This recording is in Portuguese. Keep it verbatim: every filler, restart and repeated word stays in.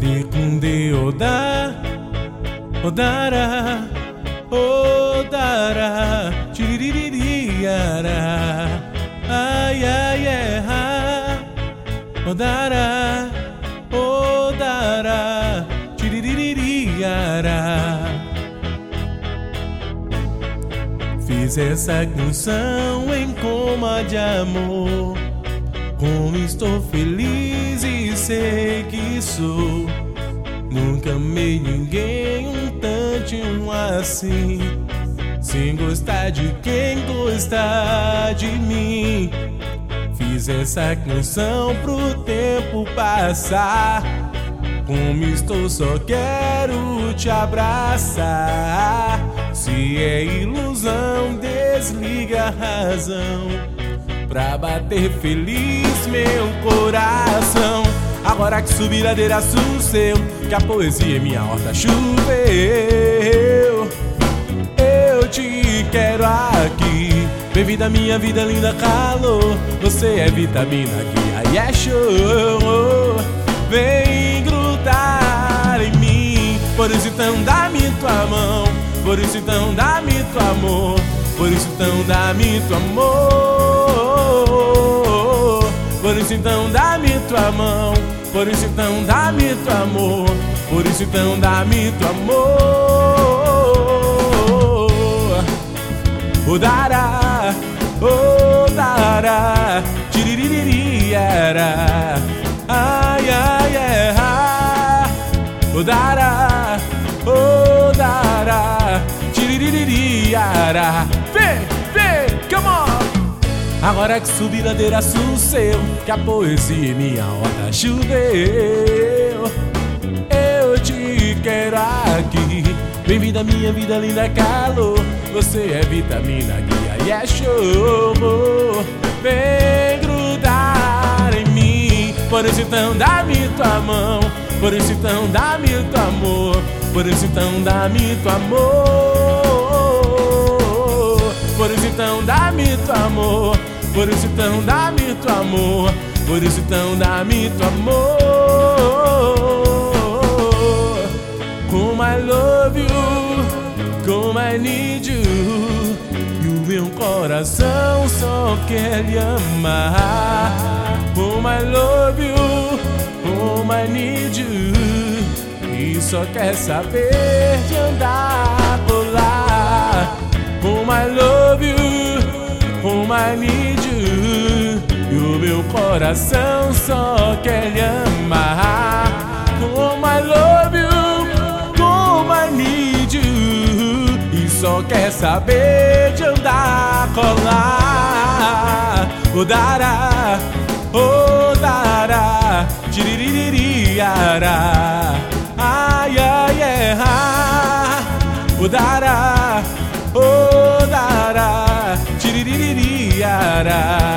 Kunde Oda, Odara, Odara, Tiriririara, ai ai ai, Odara, Odara, Tiriririara. Fiz essa canção em coma de amor. Como estou feliz e sei que sou. Nunca amei ninguém um tantinho assim, sem gostar de quem gosta de mim. Fiz essa canção pro tempo passar. Como estou, só quero te abraçar. Se é ilusão, desliga a razão pra bater feliz meu coração. Agora que subir ladeira seu, que a poesia em minha horta choveu, eu te quero aqui. Bem-vinda à minha vida, linda calor. Você é vitamina que aí é show. Vem grudar em mim, por isso então dá-me tua mão. Por isso então dá-me teu amor. Por isso então dá-me teu amor. Por isso então dá-me tua mão. Por isso então dá-me teu amor. Por isso então dá-me teu amor. O dará, o dará, tiriririara, ai ai ai, o dará, o dará, tiriririara. Vem, vem, come on! Agora que subi ladeira seu, que a poesia em minha horta choveu, eu te quero aqui. Bem-vinda à minha vida, linda calor. Você é vitamina guia e é show. Vem grudar em mim. Por isso então dá-me tua mão. Por isso então dá-me teu amor. Por isso então dá-me teu amor. Por isso então dá-me teu amor. Por isso então dá-me teu amor. Por isso então dá-me teu amor. Como I love you, como I need you. E o meu coração só quer lhe amar. Como I love you, como I need you. E só quer saber de andar por lá. Como I love you, como I need you. E o meu coração só quer lhe amar. Como I love you, como I need you. E só quer saber de andar colar. O dará, o dará, tiriririara, ai ai ai, o dará, o dará, tiriririara.